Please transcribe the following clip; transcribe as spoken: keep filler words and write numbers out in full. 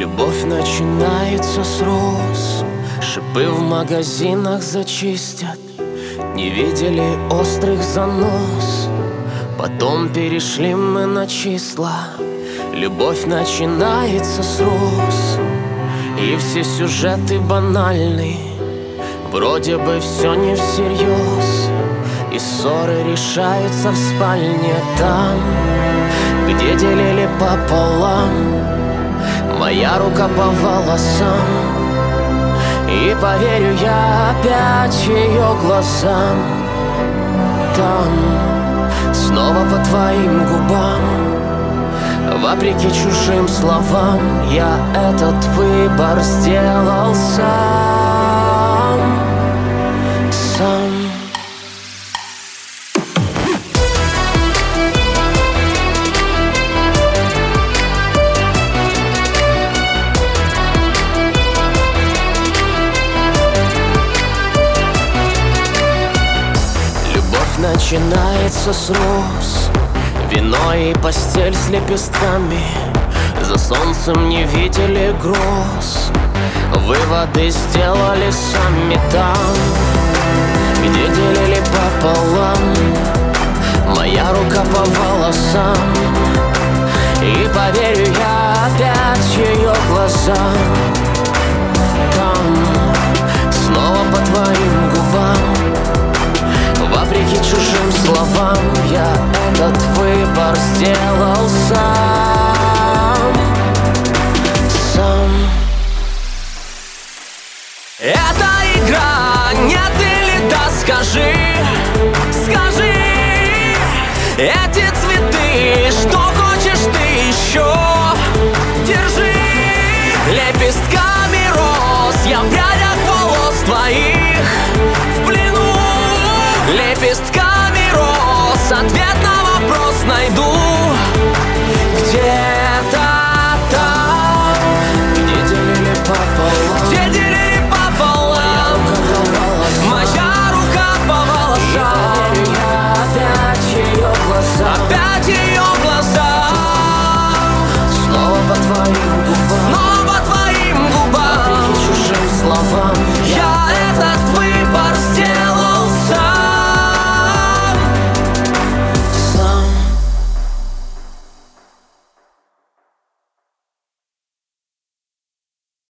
Любовь начинается с роз, шипы в магазинах зачистят. Не видели острых занос, потом перешли мы на числа. Любовь начинается с роз, и все сюжеты банальны. Вроде бы все не всерьез, и ссоры решаются в спальне там, где делили пополам. Моя рука по волосам, и поверю я опять ее глазам. Там, снова по твоим губам, вопреки чужим словам, я этот выбор сделал сам, сам. Начинается с роз, вино и постель с лепестками. За солнцем не видели гроз, выводы сделали сами там, где делили пополам. Моя рука по волосам, и поверю я опять ее глазам. Там, снова по твоим губам, вопреки чужим словам, я этот выбор сделал сам.